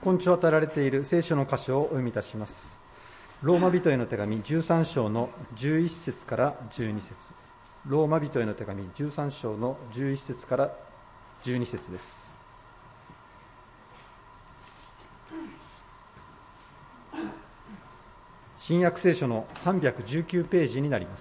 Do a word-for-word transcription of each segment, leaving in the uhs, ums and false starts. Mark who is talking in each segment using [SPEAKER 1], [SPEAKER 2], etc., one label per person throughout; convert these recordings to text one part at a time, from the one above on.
[SPEAKER 1] 今週与えられている聖書の箇所をお読みいたします。ローマ人への手紙じゅうさん章のじゅういち節からじゅうに節。ローマ人への手紙じゅうさん章のじゅういち節からじゅうに節です。新約聖書のさんびゃくじゅうきゅうページになります。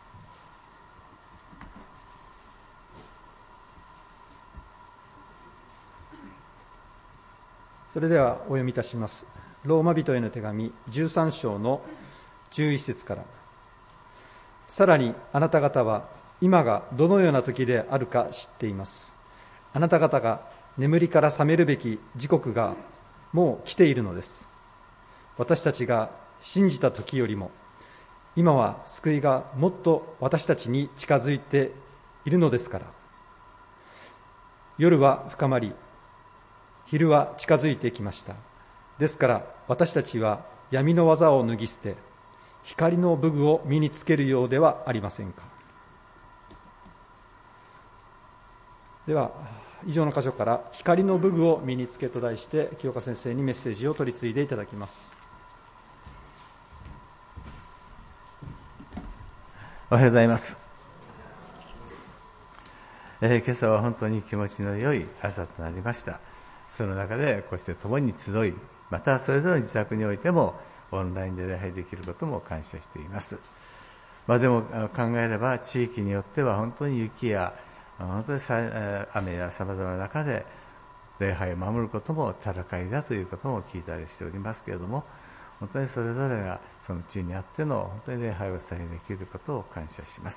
[SPEAKER 1] それではお読みいたします。ローマ人への手紙じゅうさん章のじゅういち節から。さらにあなた方は今がどのような時であるか知っています。あなた方が眠りから覚めるべき時刻がもう来ているのです。私たちが信じた時よりも今は救いがもっと私たちに近づいているのですから。夜は深まり、昼は近づいてきました。ですから私たちは闇の技を脱ぎ捨て、光の武具を身につけるようではありませんか。では以上の箇所から光の武具を身につけと題して清岡先生にメッセージを取り継いでいただきます。
[SPEAKER 2] おはようございます。えー、今朝は本当に気持ちの良い朝となりました。その中でこうして共に集い、またそれぞれの自宅においてもオンラインで礼拝できることも感謝しています。まあ、でも考えれば地域によっては本当に雪や本当に雨やさまざまな中で礼拝を守ることも戦いだということも聞いたりしておりますけれども、本当にそれぞれがその地にあっての本当に礼拝をさえできることを感謝します。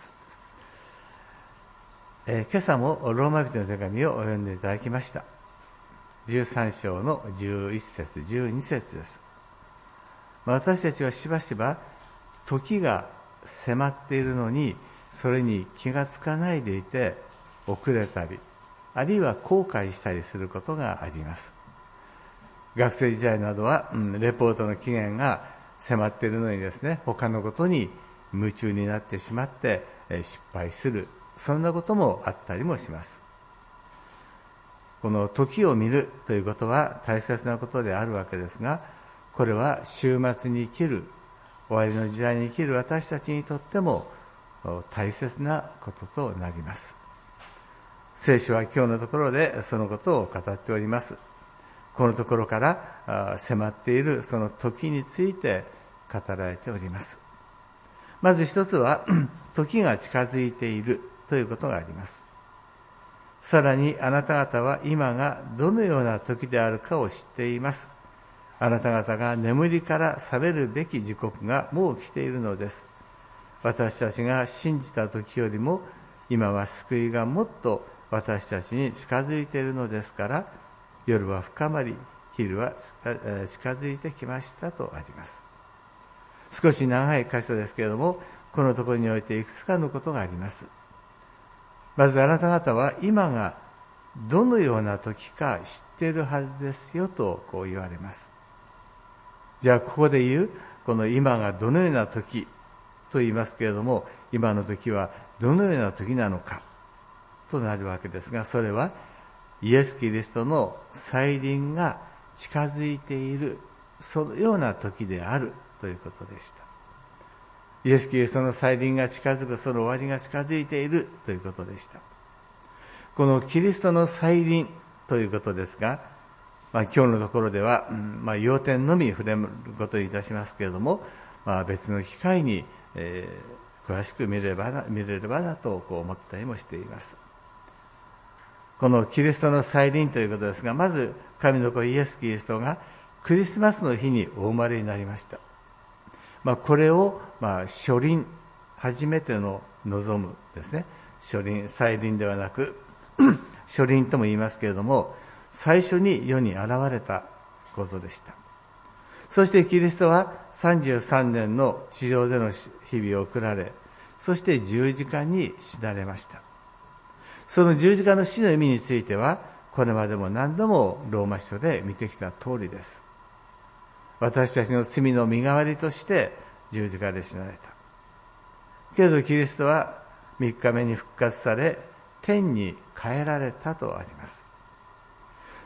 [SPEAKER 2] えー、今朝もローマ人の手紙を読んでいただきました。じゅうさん章のじゅういち節、じゅうに節です。私たちはしばしば時が迫っているのにそれに気がつかないでいて遅れたり、あるいは後悔したりすることがあります。学生時代などは、うん、レポートの期限が迫っているのにですね、他のことに夢中になってしまって、えー、失敗する、そんなこともあったりもします。この時を見るということは大切なことであるわけですが、これは終末に生きる、終わりの時代に生きる私たちにとっても大切なこととなります。聖書は今日のところでそのことを語っております。このところから迫っているその時について語られております。まず一つは時が近づいているということがあります。さらにあなた方は今がどのような時であるかを知っています。あなた方が眠りから覚めるべき時刻がもう来ているのです。私たちが信じた時よりも今は救いがもっと私たちに近づいているのですから、夜は深まり、昼は近づいてきましたとあります。少し長い箇所ですけれども、このところにおいていくつかのことがあります。まずあなた方は今がどのような時か知っているはずですよとこう言われます。じゃあここで言うこの今がどのような時と言いますけれども、今の時はどのような時なのかとなるわけですが、それはイエス・キリストの再臨が近づいている、そのような時であるということでした。イエス・キリストの再臨が近づく、その終わりが近づいているということでした。このキリストの再臨ということですが、まあ、今日のところでは、うんまあ、要点のみ触れることにいたしますけれども、まあ、別の機会に、えー、詳しく見れればな、見れればなとこう思ったりもしています。このキリストの再臨ということですが、まず神の子イエス・キリストがクリスマスの日にお生まれになりました。まあ、これを、まあ、初臨、初めての望むですね。初臨、再臨ではなく、初臨とも言いますけれども、最初に世に現れたことでした。そしてキリストはさんじゅうさんねんの地上での日々を送られ、そして十字架に死なれました。その十字架の死の意味については、これまでも何度もローマ書で見てきた通りです。私たちの罪の身代わりとして十字架で死なれた。けれどキリストはみっかめに復活され、天に帰られたとあります。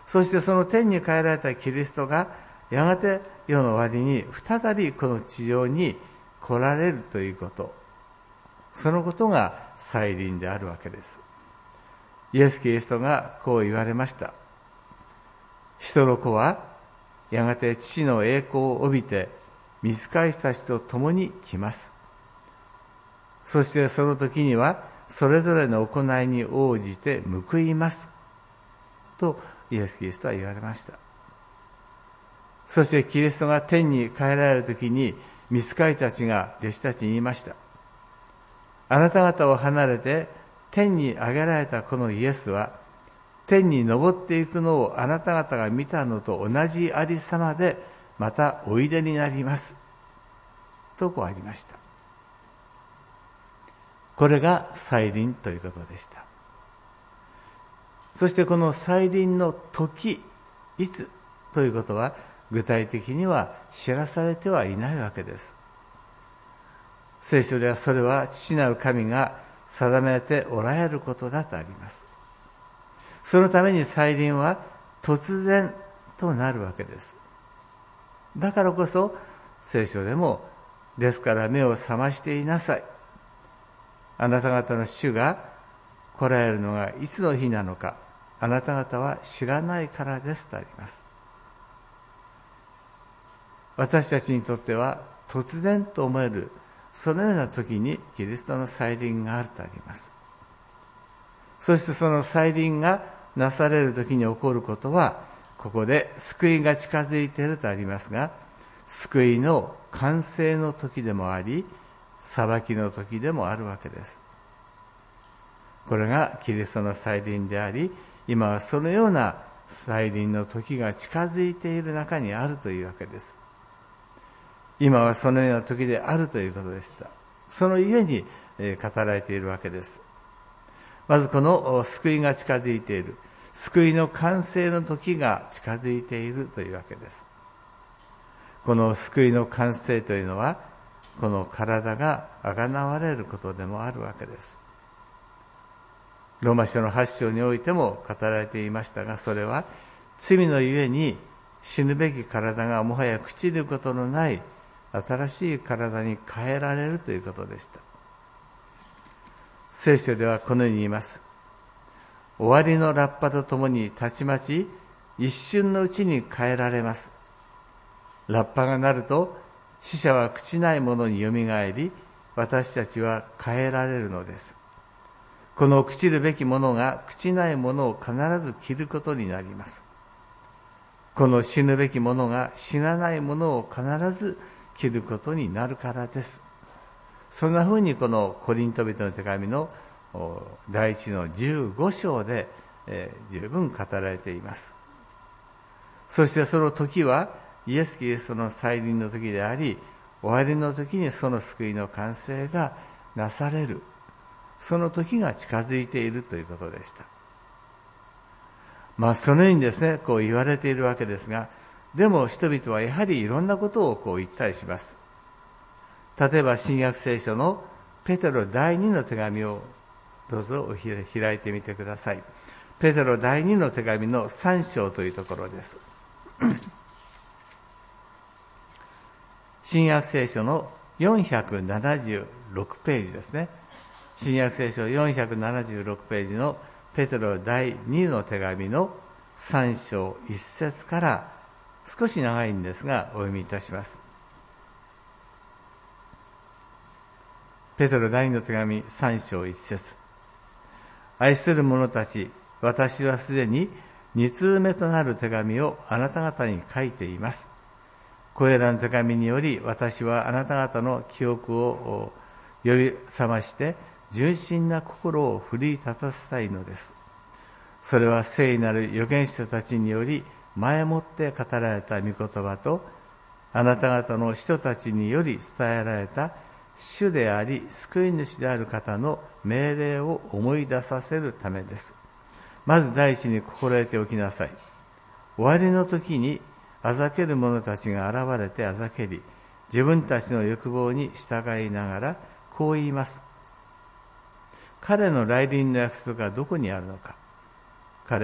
[SPEAKER 2] そしてその天に帰られたキリストがやがて世の終わりに再びこの地上に来られるということ、そのことが再臨であるわけです。イエス・キリストがこう言われました。人の子はやがて父の栄光を帯びて御使いたちと共に来ます。そしてその時にはそれぞれの行いに応じて報いますとイエス・キリストは言われました。そしてキリストが天に帰られる時に御使いたちが弟子たちに言いました。あなた方を離れて天に上げられたこのイエスは天に昇っていくのをあなた方が見たのと同じありさまでまたおいでになりますとこうありました。これが再臨ということでした。そしてこの再臨の時、いつということは具体的には知らされてはいないわけです。聖書ではそれは父なる神が定めておられることだとあります。そのために再臨は突然となるわけです。だからこそ聖書でも、ですから目を覚ましていなさい。あなた方の主が来られるのがいつの日なのか、あなた方は知らないからですとあります。私たちにとっては突然と思えるそのような時にキリストの再臨があるとあります。そしてその再臨がなされる時に起こることは、ここで救いが近づいているとありますが、救いの完成の時でもあり、裁きの時でもあるわけです。これがキリストの再臨であり、今はそのような再臨の時が近づいている中にあるというわけです。今はそのような時であるということでした。そのゆえに語られているわけです。まずこの救いが近づいている、救いの完成の時が近づいているというわけです。この救いの完成というのは、この体があがなわれることでもあるわけです。ローマ書のはち章においても語られていましたが、それは罪のゆえに死ぬべき体がもはや朽ちることのない新しい体に変えられるということでした。聖書ではこのように言います。終わりのラッパとともにたちまち一瞬のうちに変えられます。ラッパが鳴ると死者は朽ちないものによみがえり、私たちは変えられるのです。この朽ちるべきものが朽ちないものを必ず着ることになります。この死ぬべきものが死なないものを必ず着ることになるからです。そんなふうにこのコリント人の手紙の第一のじゅうご章で、えー、十分語られています。そしてその時はイエス・キリストの再臨の時であり、終わりの時にその救いの完成がなされる、その時が近づいているということでした。まあそのようにですね、こう言われているわけですが、でも人々はやはりいろんなことをこう言ったりします。例えば新約聖書のペテロ第二の手紙をどうぞ開いてみてください。ペテロ第二の手紙のさん章というところです。新約聖書のよんひゃくななじゅうろくページですね。新約聖書よんひゃくななじゅうろくページのペテロ第二の手紙のさん章いっ節から少し長いんですがお読みいたします。ペテロ第二の手紙さん章いっ節。愛する者たち、私はすでに二通目となる手紙をあなた方に書いています。これらの手紙により私はあなた方の記憶を呼び覚まして純真な心を奮い立たせたいのです。それは聖なる預言者たちにより前もって語られた御言葉と、あなた方の人たちにより伝えられた主であり救い主である方の命令を思い出させるためです。まず第一に心得ておきなさい。終わりの時にあざける者たちが現れてあざけり、自分たちの欲望に従いながらこう言います。彼の来臨の約束がどこにあるのか。彼、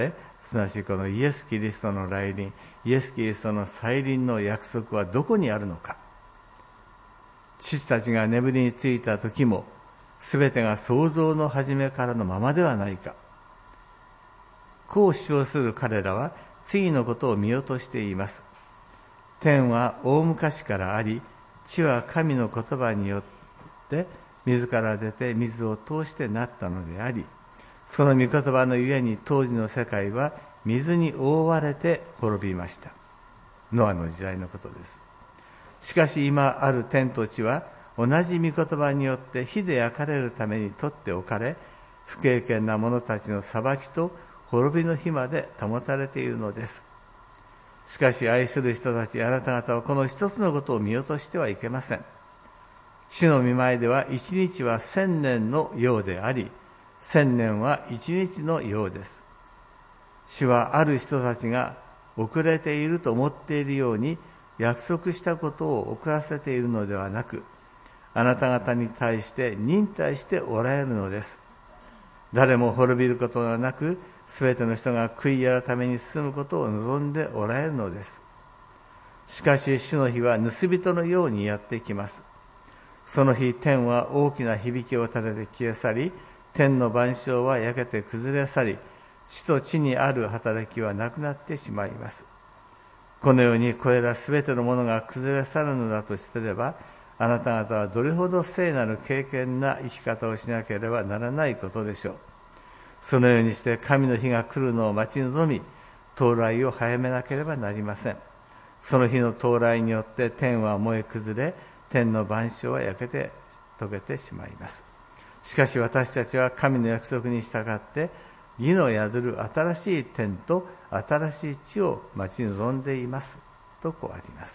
[SPEAKER 2] すなわちこのイエス・キリストの来臨、イエス・キリストの再臨の約束はどこにあるのか。父たちが眠りについた時も、すべてが創造の初めからのままではないか。こう主張する彼らは次のことを見落としています。天は大昔からあり、地は神の言葉によって水から出て水を通してなったのであり、その御言葉のゆえに当時の世界は水に覆われて滅びました。ノアの時代のことです。しかし今ある天と地は同じ御言葉によって火で焼かれるために取っておかれ、不経験な者たちの裁きと滅びの日まで保たれているのです。しかし愛する人たち、あなた方はこの一つのことを見落としてはいけません。主の御前では一日は千年のようであり、千年は一日のようです。主はある人たちが遅れていると思っているように約束したことを遅らせているのではなく、あなた方に対して忍耐しておられるのです。誰も滅びることがなく、すべての人が悔い改めに進むことを望んでおられるのです。しかし主の日は盗人のようにやってきます。その日、天は大きな響きを立てて消え去り、天の万象は焼けて崩れ去り、地と地にある働きはなくなってしまいます。このようにこれらすべてのものが崩れ去るのだとすれば、あなた方はどれほど聖なる敬虔な生き方をしなければならないことでしょう。そのようにして神の日が来るのを待ち望み、到来を早めなければなりません。その日の到来によって天は燃え崩れ、天の万象は焼けて溶けてしまいます。しかし私たちは神の約束に従って、義の宿る新しい天と新しい地を待ち望んでいます。とこうあります。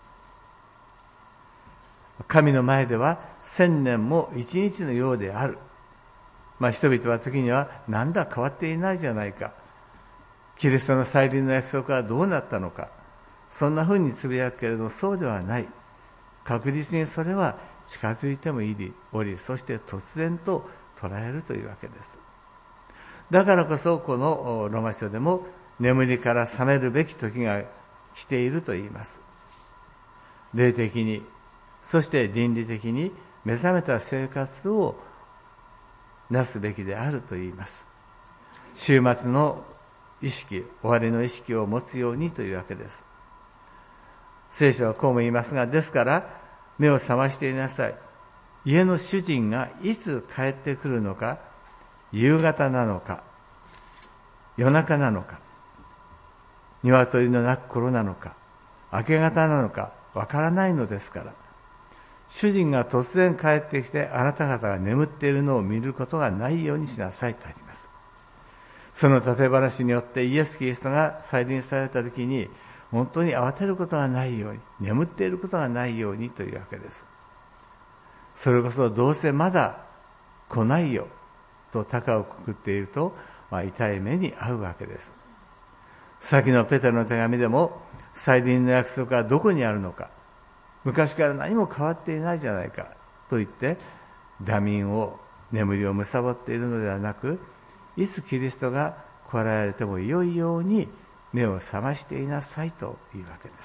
[SPEAKER 2] 神の前では千年も一日のようである。まあ人々は時にはなんだ変わっていないじゃないか。キリストの再臨の約束はどうなったのか。そんなふうにつぶやくけれどそうではない。確実にそれは近づいてもいり、おり、そして突然と捉えるというわけです。だからこそこのローマ書でも眠りから覚めるべき時が来ていると言います。霊的に、そして倫理的に目覚めた生活をなすべきであると言います。終末の意識、終わりの意識を持つようにというわけです。聖書はこうも言いますが、ですから目を覚ましていなさい。家の主人がいつ帰ってくるのか、夕方なのか、夜中なのか、鶏の鳴く頃なのか、明け方なのか、わからないのですから。主人が突然帰ってきて、あなた方が眠っているのを見ることがないようにしなさいとあります。その例え話によってイエス・キリストが再臨されたときに、本当に慌てることがないように、眠っていることがないようにというわけです。それこそどうせまだ来ないよと高をくくっていると、まあ、痛い目に遭うわけです。先のペテロの手紙でも、再臨の約束はどこにあるのか、昔から何も変わっていないじゃないかと言って、惰眠を、眠りを貪っているのではなく、いつキリストが来られても良いように目を覚ましていなさいというわけです。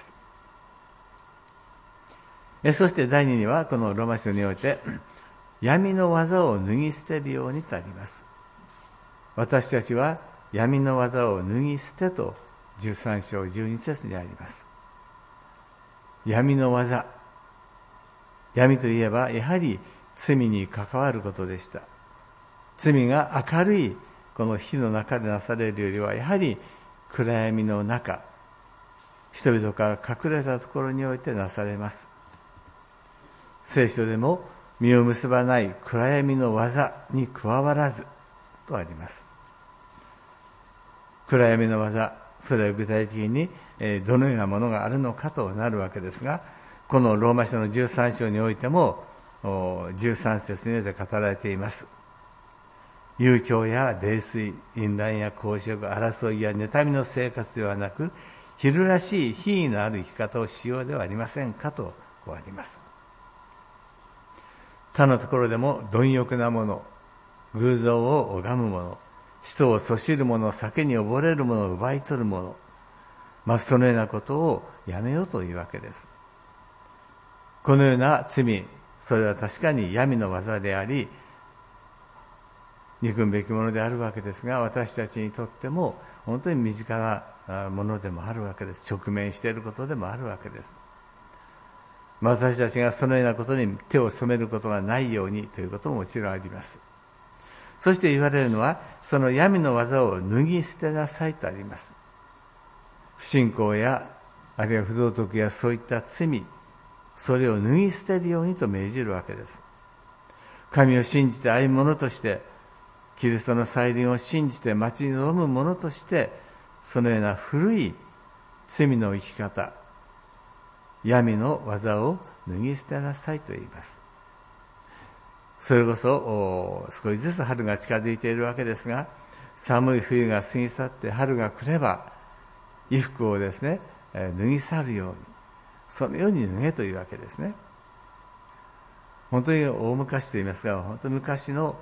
[SPEAKER 2] えそして第二には、このローマ書において、闇の技を脱ぎ捨てるようにとあります。私たちは闇の技を脱ぎ捨てとじゅうさん章じゅうに節にあります。闇の技。闇といえばやはり罪に関わることでした。罪が明るいこの火の中でなされるよりはやはり暗闇の中、人々から隠れたところにおいてなされます。聖書でも実を結ばない暗闇の技に加わらずとあります。暗闇の技、それは具体的にどのようなものがあるのかとなるわけですが、このローマ書のじゅうさん章においてもじゅうさん節において語られています。遊興や泥酔、淫乱や公職、争いや妬みの生活ではなく、昼らしい品位のある生き方をしようではありませんかとこうあります。他のところでも貪欲なもの、偶像を拝むもの、 人をそしる者、酒に溺れる者を奪い取る者、まあ、そのようなことをやめようというわけです。このような罪、それは確かに闇の技であり、憎むべきものであるわけですが、私たちにとっても本当に身近なものでもあるわけです。直面していることでもあるわけです。私たちがそのようなことに手を染めることがないようにということももちろんあります。そして言われるのは、その闇の技を脱ぎ捨てなさいとあります。不信仰や、あるいは不道徳やそういった罪、それを脱ぎ捨てるようにと命じるわけです。神を信じて歩む者として、キリストの再臨を信じて待ち望む者として、そのような古い罪の生き方、闇の技を脱ぎ捨てなさいと言います。それこそ少しずつ春が近づいているわけですが、寒い冬が過ぎ去って春が来れば、衣服をですね、脱ぎ去るように、そのように脱げというわけですね。本当に大昔と言いますが、本当に昔の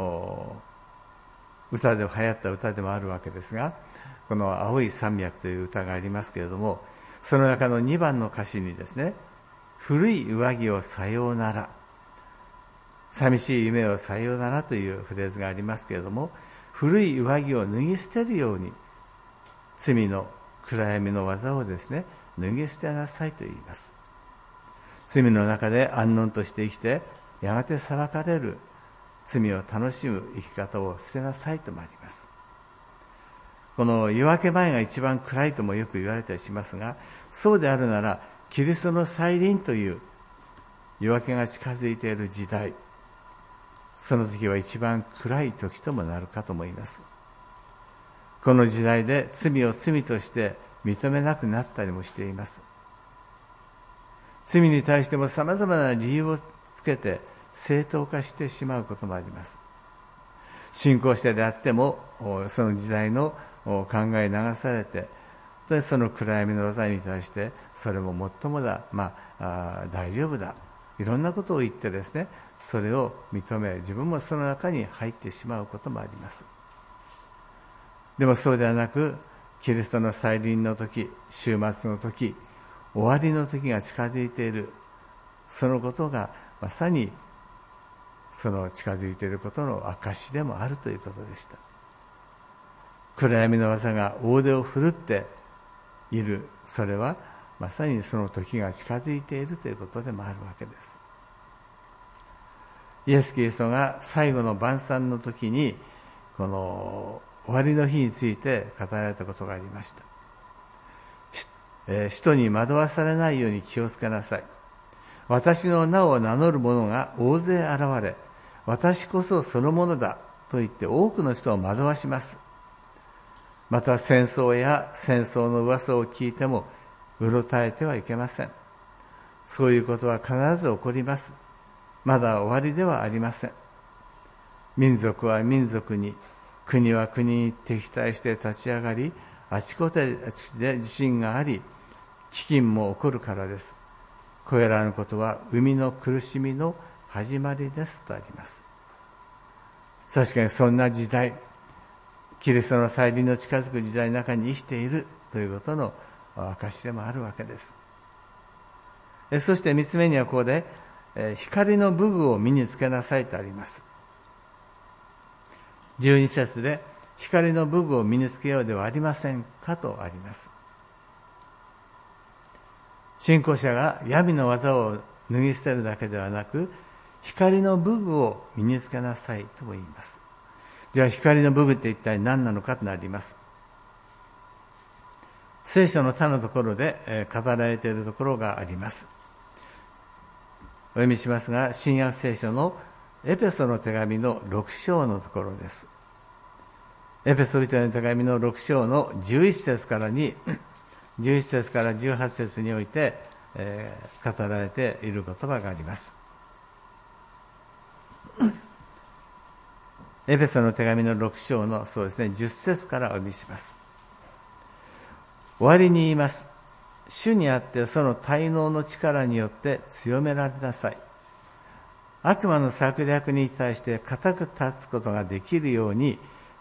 [SPEAKER 2] 歌で流行った歌でもあるわけですが、この青い山脈という歌がありますけれども、その中のにばんの歌詞にですね、古い上着をさようなら、寂しい夢をさようならというフレーズがありますけれども、古い上着を脱ぎ捨てるように、罪の暗闇の技をですね、脱ぎ捨てなさいと言います。罪の中で安穏として生きて、やがて裁かれる罪を楽しむ生き方を捨てなさいともあります。この夜明け前が一番暗いともよく言われたりしますが、そうであるなら、キリストの再臨という夜明けが近づいている時代、その時は一番暗い時ともなるかと思います。この時代で罪を罪として認めなくなったりもしています。罪に対しても様々な理由をつけて正当化してしまうこともあります。信仰者であっても、その時代の考え流されて、その暗闇の技に対して、それももっともだ、まあ、あ大丈夫だ、いろんなことを言ってですね、それを認め、自分もその中に入ってしまうこともあります。でもそうではなく、キリストの再臨の時、終末の時、終わりの時が近づいている、そのことがまさにその近づいていることの証でもあるということでした。暗闇の技が大手を振るっている、それはまさにその時が近づいているということでもあるわけです。イエス・キリストが最後の晩餐の時に、この終わりの日について語られたことがありました。えー、人に惑わされないように気をつけなさい。私の名を名乗る者が大勢現れ、私こそそのものだと言って多くの人を惑わします。また戦争や戦争の噂を聞いてもうろたえてはいけません。そういうことは必ず起こります。まだ終わりではありません。民族は民族に、国は国に敵対して立ち上がり、あちこちで地震があり、飢饉も起こるからです。これらのことは生みの苦しみの始まりですとあります。確かにそんな時代、キリストの再臨の近づく時代の中に生きているということの証でもあるわけです。そして三つ目にはここで、光の武具を身につけなさいとあります。じゅうに節で、光の武具を身につけようではありませんかとあります。信仰者が闇の技を脱ぎ捨てるだけではなく、光の武具を身につけなさいとも言います。では光の武具って一体何なのかとなります。聖書の他のところで語られているところがあります。お読みしますが、新約聖書のエペソの手紙のろく章のところです。エペソ人への手紙のろく章のじゅういち節からに、じゅういち節からじゅうはち節において、えー、語られている言葉があります。エペソの手紙のろく章のそうですね、じゅっ節からお読みします。終わりに言います。主にあってその滞納の力によって強められなさい。悪魔の策略に対して固く立つことができるように、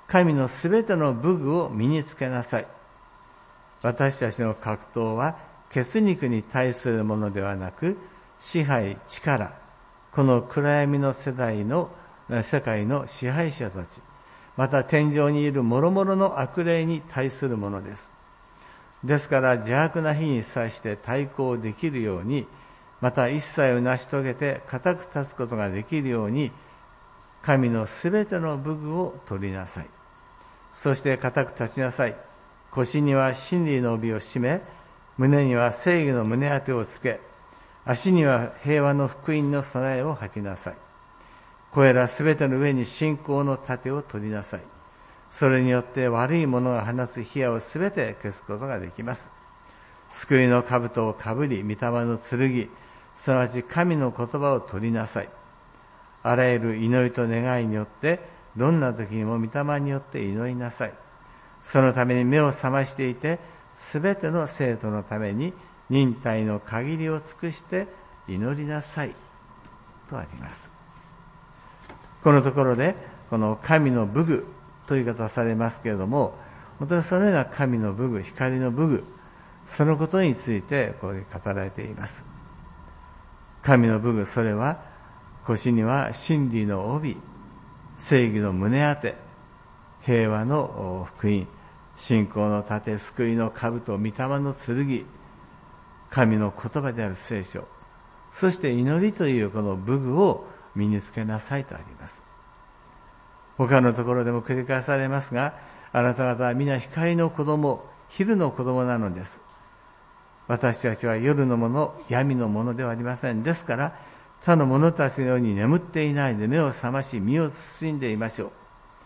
[SPEAKER 2] 神のすべての武具を身につけなさい。私たちの格闘は血肉に対するものではなく、支配、力、この暗闇の世代の世界の支配者たち、また天上にいる諸々の悪霊に対するものです。ですから邪悪な日に際して対抗できるように、また一切を成し遂げて固く立つことができるように、神のすべての武具を取りなさい。そして固く立ちなさい。腰には真理の帯を締め、胸には正義の胸当てをつけ、足には平和の福音の備えを履きなさい。これらすべての上に信仰の盾を取りなさい。それによって悪い者が放つ火矢をすべて消すことができます。救いの兜をかぶり、御霊の剣、すなわち神の言葉を取りなさい。あらゆる祈りと願いによって、どんな時にも御霊によって祈りなさい。そのために目を覚ましていて、すべての生徒のために忍耐の限りを尽くして祈りなさい。とあります。このところで、この神の武具という言い方されますけれども、本当にそのような神の武具、光の武具、そのことについてここで語られています。神の武具、それは腰には真理の帯、正義の胸当て、平和の福音、信仰の盾、救いの兜、御霊の剣、神の言葉である聖書、そして祈りというこの武具を身につけなさいとあります。他のところでも繰り返されますが、あなた方は皆光の子供、昼の子供なのです。私たちは夜のもの、闇のものではありません。ですから、他の者たちのように眠っていないで目を覚まし、身を慎んでいましょう。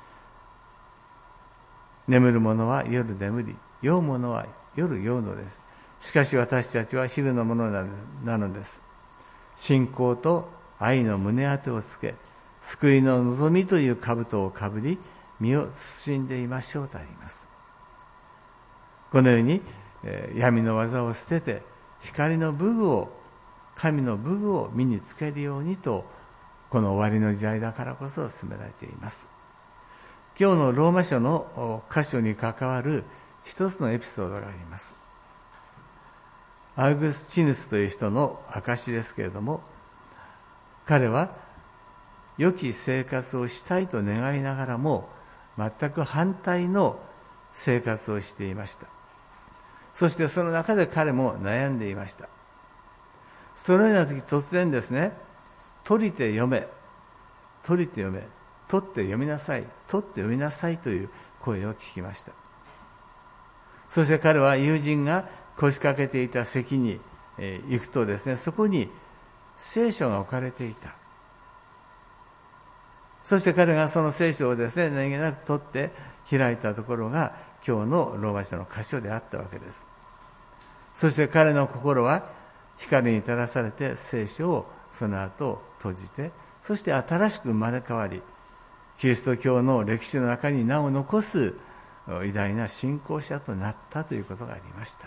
[SPEAKER 2] 眠る者は夜眠り、酔う者は夜酔うのです。しかし私たちは昼のものなのです。信仰と愛の胸当てをつけ、救いの望みという兜をかぶり、身を慎んでいましょうとあります。このように、えー、闇の技を捨てて、光の武具を、神の武具を身につけるようにと、この終わりの時代だからこそ進められています。今日のローマ書の箇所に関わる一つのエピソードがあります。アウグスチヌスという人の証ですけれども、彼は良き生活をしたいと願いながらも、全く反対の生活をしていました。そしてその中で彼も悩んでいました。そのような時、突然ですね、取りて読め、取りて読め、取って読みなさい、取って読みなさいという声を聞きました。そして彼は友人が腰掛けていた席に行くとですね、そこに聖書が置かれていた。そして彼がその聖書をですね、何気なく取って開いたところが今日のローマ書の箇所であったわけです。そして彼の心は光に照らされて聖書をその後閉じて、そして新しく生まれ変わり、キリスト教の歴史の中に名を残す偉大な信仰者となったということがありました。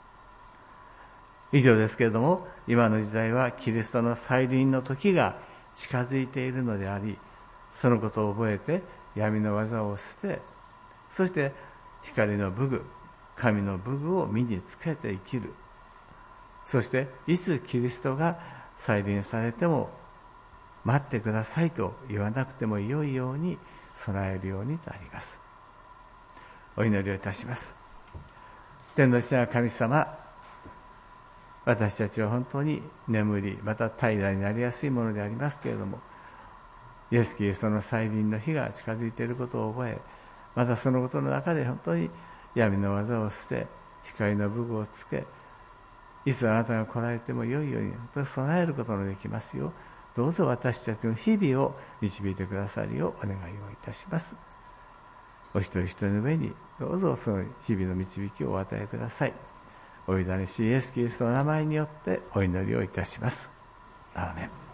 [SPEAKER 2] 以上ですけれども、今の時代はキリストの再臨の時が近づいているのであり、そのことを覚えて闇の技を捨て、そして光の武具、神の武具を身につけて生きる。そしていつキリストが再臨されても待ってくださいと言わなくてもよいように備えるようにとあります。お祈りをいたします。天の父なる神様、私たちは本当に眠り、また怠惰になりやすいものでありますけれども、イエス・キリストの再臨の日が近づいていることを覚え、またそのことの中で本当に闇の技を捨て、光の武具をつけ、いつあなたが来られてもよいように本当に備えることのできますよう、どうぞ私たちの日々を導いてくださるようお願いをいたします。お一人一人の上にどうぞその日々の導きをお与えください。お委ねしイエス・キリストの名前によってお祈りをいたします。アーメン。